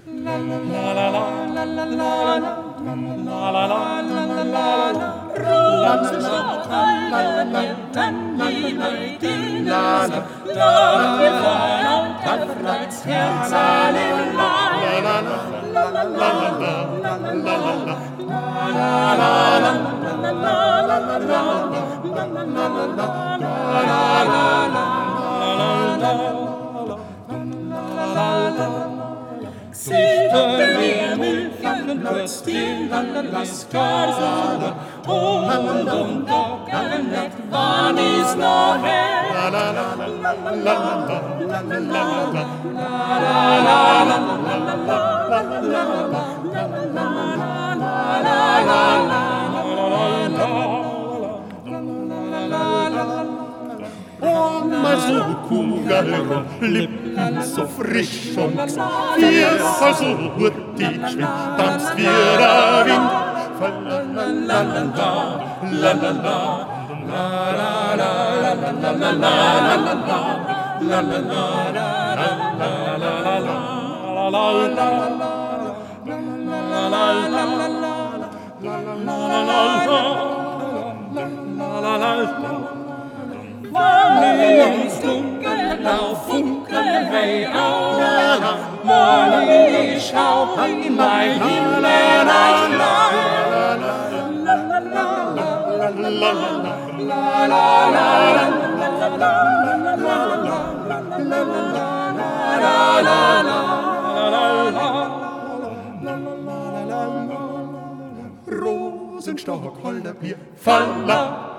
Rosenstock halten wir dann lieber die Nase, doch wir fahren auch Karfreits Herz allein. Sitter wir Milchen kurz die Landeskarte und Gockernet wann is noch hell. Mal so Kugeln, Lippen so frisch und wir versuchen die geschwind, tanzt wir der Wind. Morgens dunkel auf Funkeln hei au, morgen ich schau in mein Himmel Rosenstock halten wir, Falla.